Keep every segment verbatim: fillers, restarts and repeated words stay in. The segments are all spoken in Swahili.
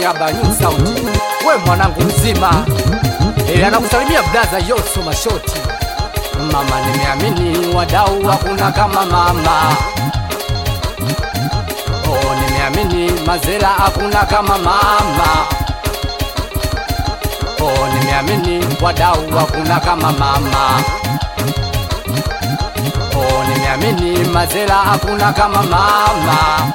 Kaba New Sound. We mwanangu mzima, e, anakusalimia brother Yoso Mashoti. Mama nimeamini wadau hakuna kama mama. Oh nimeamini mazela hakuna kama mama. Oh nimeamini wadau hakuna kama mama. Oh nimeamini mazela hakuna kama mama.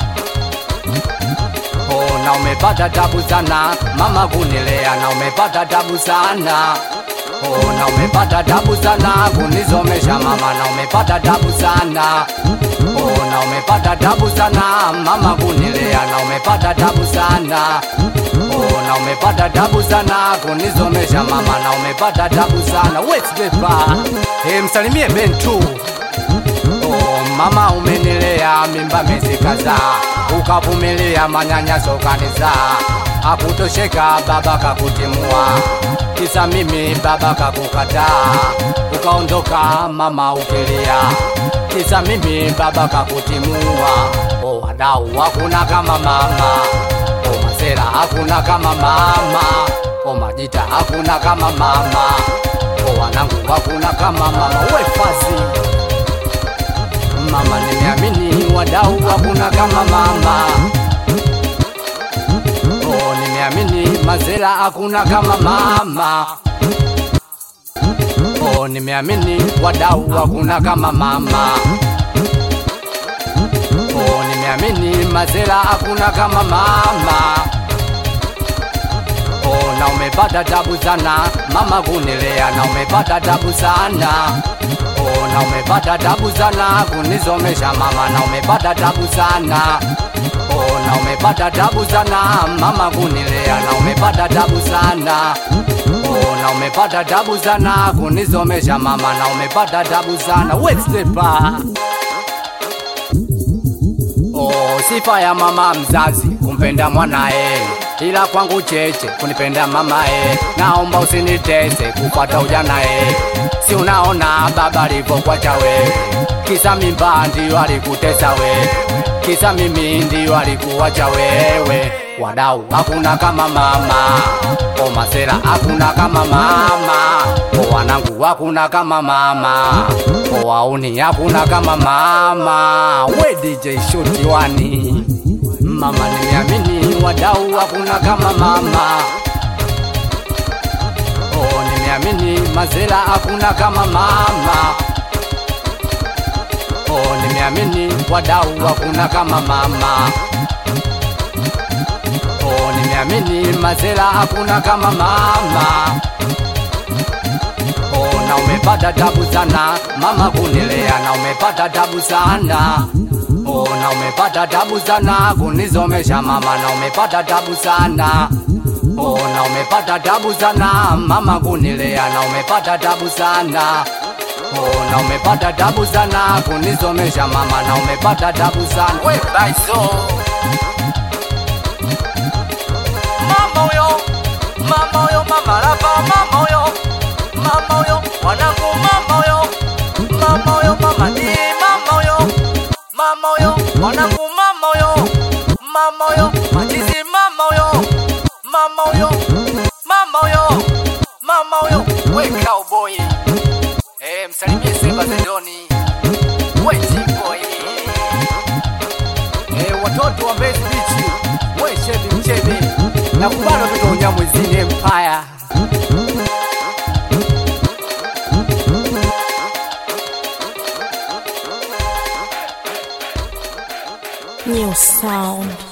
Oh na umepata tabu sana mama kunilea, na umepata tabu sana. Oh na umepata tabu sana kunizomesha mama, na umepata tabu sana. Oh na umepata tabu sana mama kunilea, na umepata tabu sana. Oh na umepata tabu sana kunizomesha mama, na umepata tabu sana. Wait pepa, eh msalimie Bentu. Oh mama umenilea mimba miezi kadhaa, ukavumilia manyanyaso kanizaa, hakutosheka baba kakutimua, kisa mimi baba kakukataa, ukaondoka mama ukilia, kisa mimi baba kakutimua. Oh wadau hakuna kama mama. Oh mazera hakuna kama mama. Oh majita hakuna kama mama. Oh wanangu hakuna kama mama. We Fazi, mama nimeamini wadau hakuna kama mama. Oh nimeamini mazela hakuna kama mama. Oh nimeamini wadau hakuna kama mama. Oh nimeamini mazela hakuna kama mama. Oh na umepata tabu sana mama kunilea, na umepata tabu sana. Oh na umepata tabu sana kunizomesha mama, na umepata tabu sana. Oh na umepata tabu sana mama kunilea, na umepata tabu sana. Oh na umepata tabu sana kunizomesha mama, na umepata tabu sana. We stepa. Oh sifa ya mama mzazi kumpenda mwanae, ila kwangu cheche kunipenda mamae. Naomba usinitese kupata ujanae, si unaona baba alivyokuacha wewe, kisa mimba ndio alikutesa wewe, kisa mimi ndio alikuacha wewe. Wadau hakuna kama mama. Oh masera hakuna kama mama. Oh wanangu hakuna kama mama. Oh wauni hakuna kama mama. We D J Shoti wani, mama nimeamini wadau hakuna kama mama. Oh nimeamini mazela hakuna kama mama. Oh nimeamini wadau hakuna kama mama. Oh nimeamini mazela hakuna kama mama. Oh na umepata tabu sana mama kunilea, na umepata tabu sana. Oh na umepata tabu sana kunizomesha mama, na umepata tabu sana. Oh na umepata tabu sana mama kunilea, na umepata tabu sana. Oh na umepata tabu sana kunizomesha mama, na umepata tabu sana. We Baiso, mama yo, mama yo, mama lava, mama yo, mama yo, wanangu mama yo, mama yo, mama di, mama yo, mama yo, wanangu mama yo, mama yo, machizi mama yo, mama yo, mama yo, mama yo. We cowboy, eh msalimie Seba Zedoni. We T-boy, eh watoto wa Mbezi Beach. We Shebi Mchebe, na kubalo watoto wa Nyamwezini Empire. New Sound.